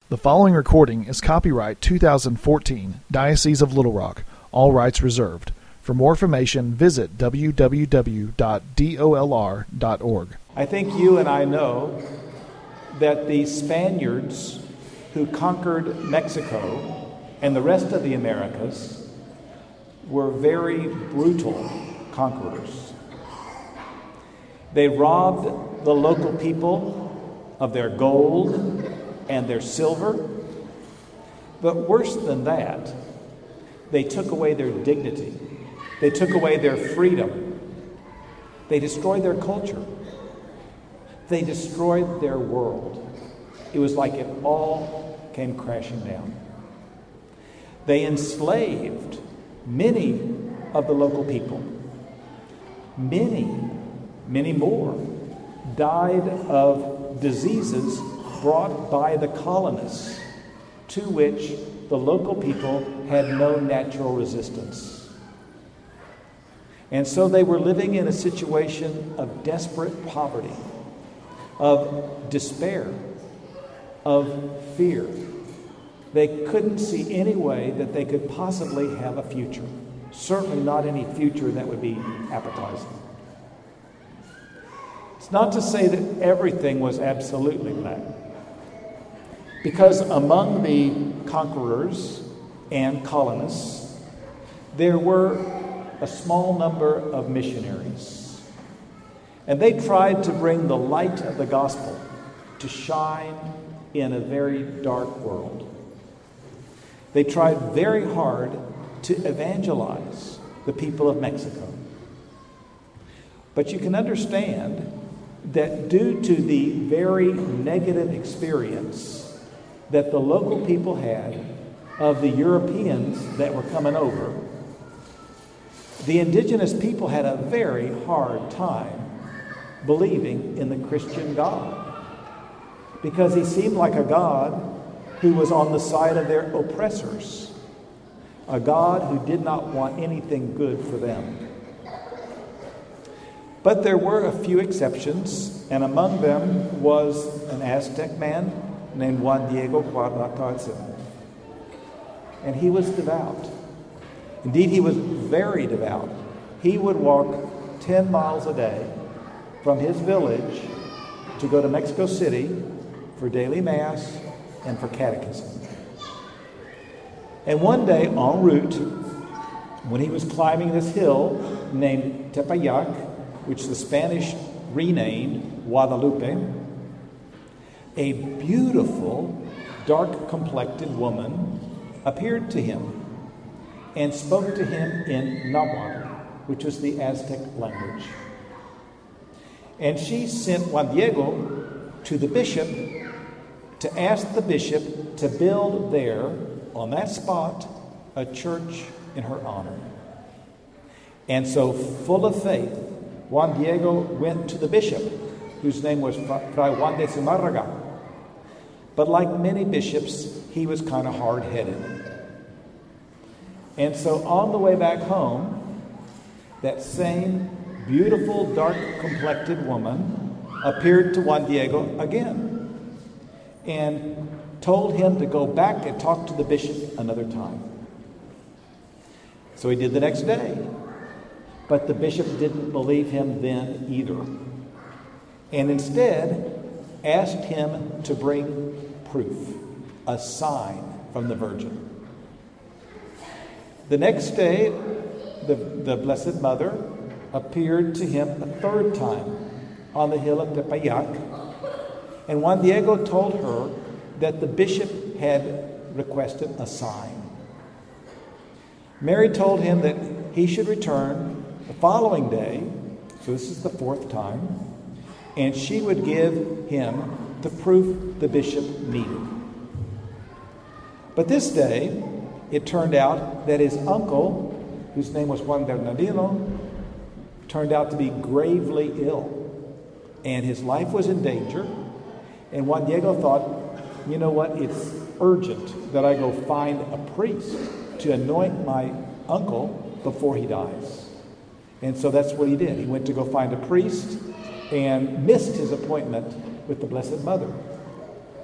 The following recording is copyright 2014, Diocese of Little Rock, all rights reserved. For more information, visit www.dolr.org. I think you and I know that the Spaniards who conquered Mexico and the rest of the Americas were very brutal conquerors. They robbed the local people of their gold and their silver, but worse than that, they took away their dignity. They took away their freedom. They destroyed their culture. They destroyed their world. It was like it all came crashing down. They enslaved many of the local people. Many more died of diseases brought by the colonists, to which the local people had no natural resistance. And so they were living in a situation of desperate poverty, of despair, of fear. They couldn't see any way that they could possibly have a future. Certainly not any future that would be appetizing. It's not to say that everything was absolutely black, because among the conquerors and colonists, there were a small number of missionaries. And they tried to bring the light of the gospel to shine in a very dark world. They tried very hard to evangelize the people of Mexico. But you can understand that due to the very negative experience that the local people had of the Europeans that were coming over, the indigenous people had a very hard time believing in the Christian God, because he seemed like a God who was on the side of their oppressors, a God who did not want anything good for them. But there were a few exceptions, and among them was an Aztec man named Juan Diego Cuauhtémoc. And he was devout. Indeed, he was very devout. He would walk 10 miles a day from his village to go to Mexico City for daily mass and for catechism. And one day, en route, when he was climbing this hill named Tepeyac, which the Spanish renamed Guadalupe, a beautiful, dark-complected woman appeared to him and spoke to him in Nahuatl, which was the Aztec language. And she sent Juan Diego to the bishop to ask the bishop to build there, on that spot, a church in her honor. And so, full of faith, Juan Diego went to the bishop, whose name was Fray Juan de Zumárraga. But like many bishops, he was kind of hard-headed. And so on the way back home, that same beautiful, dark-complected woman appeared to Juan Diego again and told him to go back and talk to the bishop another time. So he did the next day. But the bishop didn't believe him then either, and instead asked him to bring proof, a sign from the Virgin. The next day, the Blessed Mother appeared to him a third time on the hill of Tepeyac, and Juan Diego told her that the bishop had requested a sign. Mary told him that he should return the following day, so this is the fourth time, and she would give him the proof the bishop needed. But this day, it turned out that his uncle, whose name was Juan Bernardino, turned out to be gravely ill, and his life was in danger. And Juan Diego thought, you know what, it's urgent that I go find a priest to anoint my uncle before he dies. And so that's what he did. He went to go find a priest and missed his appointment with the Blessed Mother.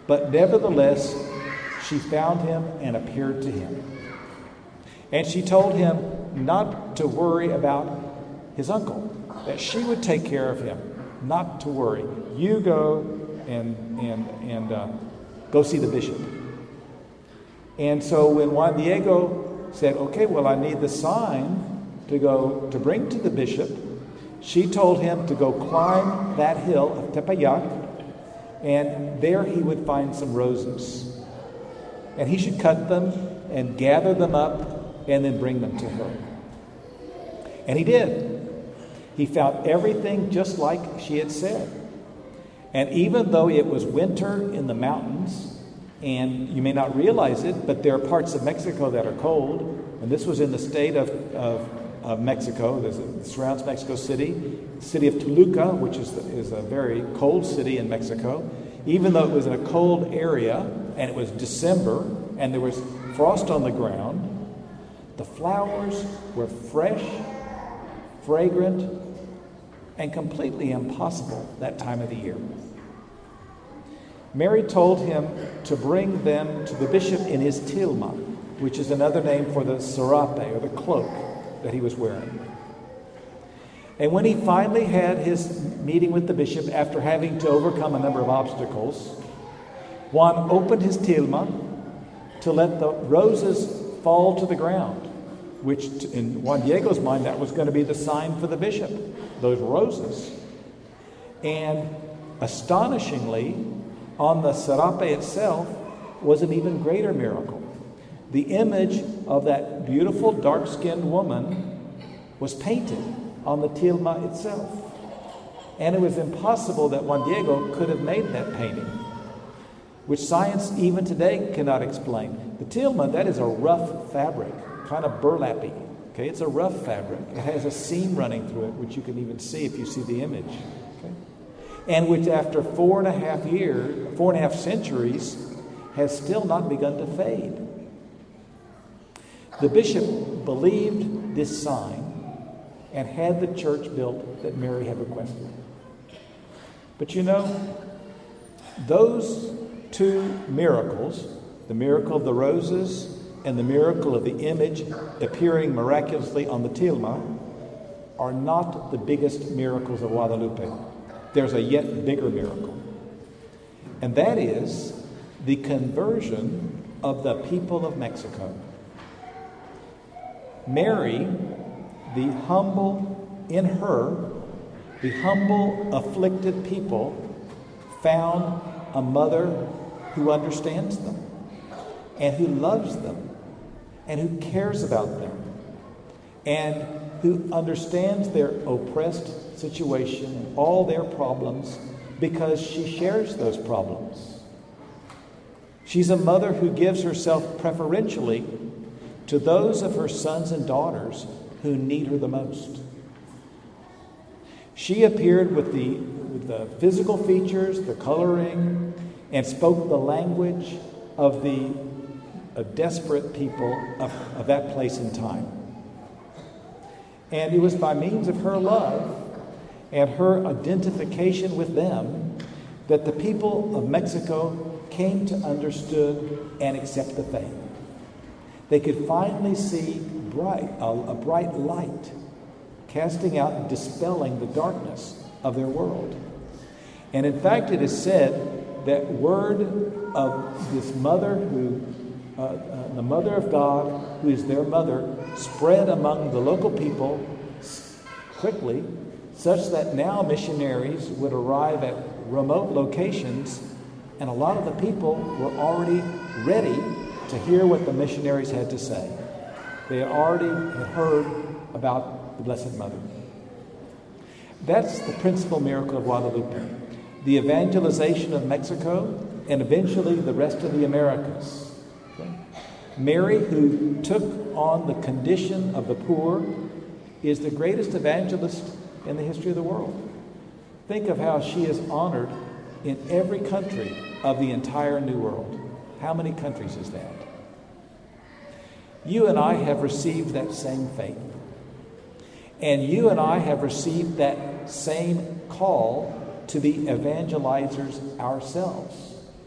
But nevertheless, she found him and appeared to him. And she told him not to worry about his uncle, that she would take care of him, not to worry. You go and go see the bishop. And so when Juan Diego said, okay, well, I need the sign to bring to the bishop, she told him to go climb that hill of Tepeyac, and there he would find some roses. And he should cut them and gather them up and then bring them to her. And he did. He found everything just like she had said. And even though it was winter in the mountains, and you may not realize it, but there are parts of Mexico that are cold, and this was in the state of Mexico. It surrounds Mexico City. The city of Toluca, which is a very cold city in Mexico. Even though it was in a cold area, and it was December, and there was frost on the ground, the flowers were fresh, fragrant, and completely impossible that time of the year. Mary told him to bring them to the bishop in his tilma, which is another name for the serape, or the cloak that he was wearing. And when he finally had his meeting with the bishop, after having to overcome a number of obstacles, Juan opened his tilma to let the roses fall to the ground, which in Juan Diego's mind, that was going to be the sign for the bishop, those roses. And astonishingly, on the serape itself was an even greater miracle. The image of that beautiful dark-skinned woman was painted on the tilma itself. And it was impossible that Juan Diego could have made that painting, which science even today cannot explain. The tilma, that is a rough fabric, kind of burlappy. Okay, it's a rough fabric. It has a seam running through it, which you can even see if you see the image. Okay? And which after 4.5 centuries, has still not begun to fade. The bishop believed this sign and had the church built that Mary had requested. But you know, those two miracles, the miracle of the roses and the miracle of the image appearing miraculously on the tilma, are not the biggest miracles of Guadalupe. There's a yet bigger miracle. And that is the conversion of the people of Mexico. Mary, the humble afflicted people, found a mother who understands them and who loves them and who cares about them and who understands their oppressed situation and all their problems because she shares those problems. She's a mother who gives herself preferentially to those of her sons and daughters who need her the most. She appeared with the physical features, the coloring, and spoke the language of the desperate people of that place and time. And it was by means of her love and her identification with them that the people of Mexico came to understand and accept the faith. They could finally see a bright light casting out and dispelling the darkness of their world. And in fact, it is said that word of this mother the mother of God, who is their mother, spread among the local people quickly, such that now missionaries would arrive at remote locations, and a lot of the people were already ready to hear what the missionaries had to say. They had already heard about the Blessed Mother. That's the principal miracle of Guadalupe, the evangelization of Mexico and eventually the rest of the Americas. Okay? Mary, who took on the condition of the poor, is the greatest evangelist in the history of the world. Think of how she is honored in every country of the entire New World. How many countries is that? You and I have received that same faith. And you and I have received that same call to be evangelizers ourselves.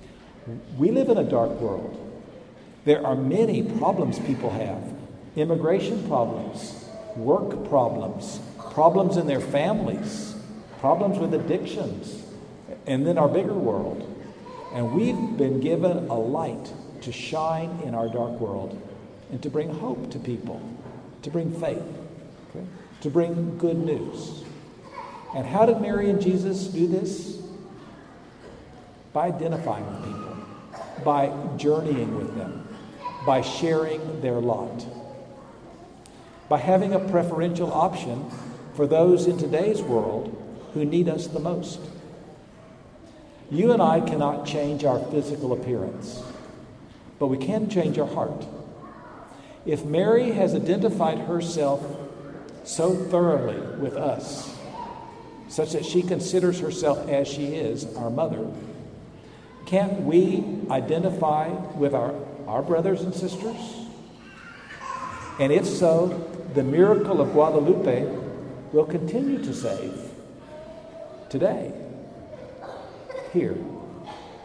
We live in a dark world. There are many problems people have. Immigration problems, work problems, problems in their families, problems with addictions, and then our bigger world. And we've been given a light to shine in our dark world and to bring hope to people, to bring faith, okay? To bring good news. And how did Mary and Jesus do this? By identifying with people, by journeying with them, by sharing their lot, by having a preferential option for those in today's world who need us the most. You and I cannot change our physical appearance, but we can change our heart. If Mary has identified herself so thoroughly with us, such that she considers herself as she is, our mother, can't we identify with our brothers and sisters? And if so, the miracle of Guadalupe will continue to save today, here